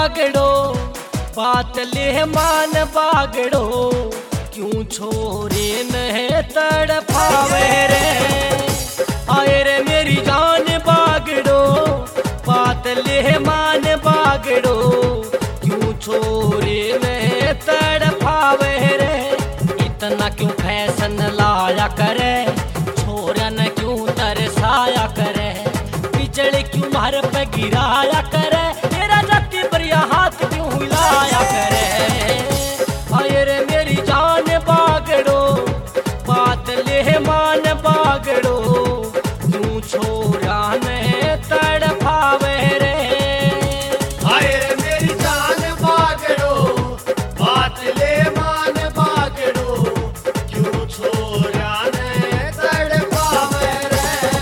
बागड़ो बात ले मान बागड़ो, क्यों छोरे नहीं तड़पावे रे। आए रे मेरी जान बागड़ो बात ले मान बागड़ो, क्यों छोरे नहीं तड़पावे रे। इतना क्यों फैशन लाया करे, छोरा न क्यों तरसाया करे, बिजली क्यों मार पे गिराया करे, तेरा जाति बढ़िया हाथ क्यों हिलाया करे। आए रे मेरी जान बागड़ो बात ले मान बागड़ो, क्यों छोरा ने तड़पावे रे। हाय रे मेरी जान बागड़ो बात ले मान बागड़ो, क्यों छोरा ने तड़पावे रे।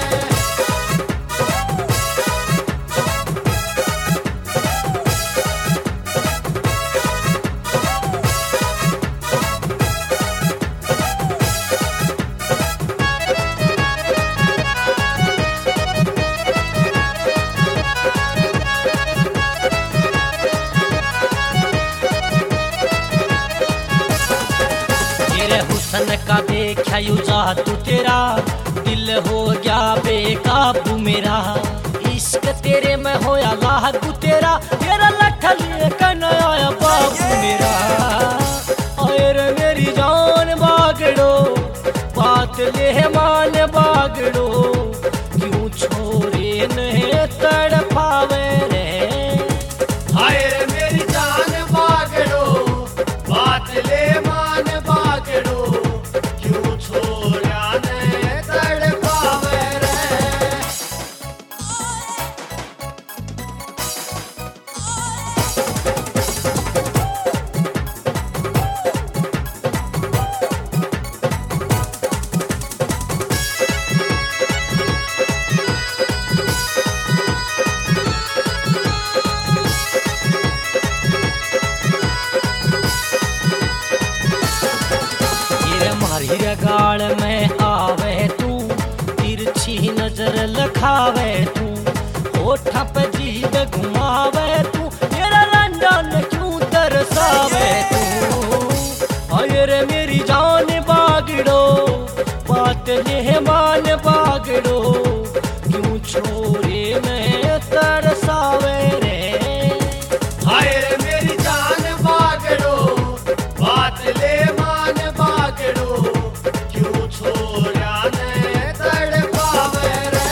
तेरे हुस्न का देखा यू जादू तेरा, दिल हो गया बेकाबू मेरा। इश्क तेरे में होया लागू तेरा, तेरा लठा लिए कन आया बाबू मेरा। आए रे मेरी जान बागड़ो बात ले मान बागड़ो, क्यों छोरे नहीं तड़पावे रे। हाय रे मेरी जान बागड़ो बात ले मान बागड़ो, क्यों छोरा ने तड़पावे रे। मारी गाल में आवे तू, तिरछी नजर लखावे तू, होठ पे जीभ घुमावे तू, तेरा लंडन क्यों तरसावे तू। आए रे मेरी जान बागड़ो बात ले मान बागड़ो, क्यों छोरे में तरसावे रे। हाय रे मेरी जान बागड़ो बात ले मान बागड़ो, क्यों छोरा ने तड़पावे रे।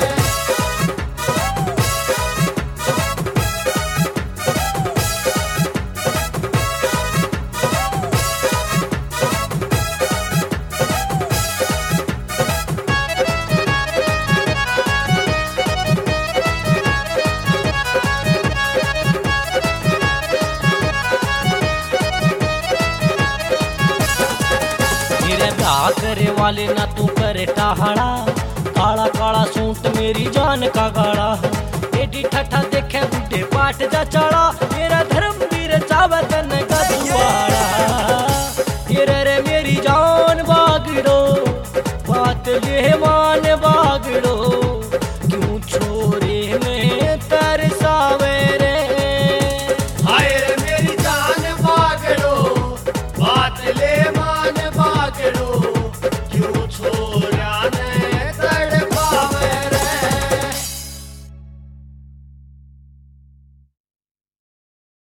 तेरे ब्याह करे वाले ना तू करे टाहड़ा, काला काला सूट मेरी जान का गाड़ा, एडी ठठा देखे बुढ़े पाट जा चढ़ा,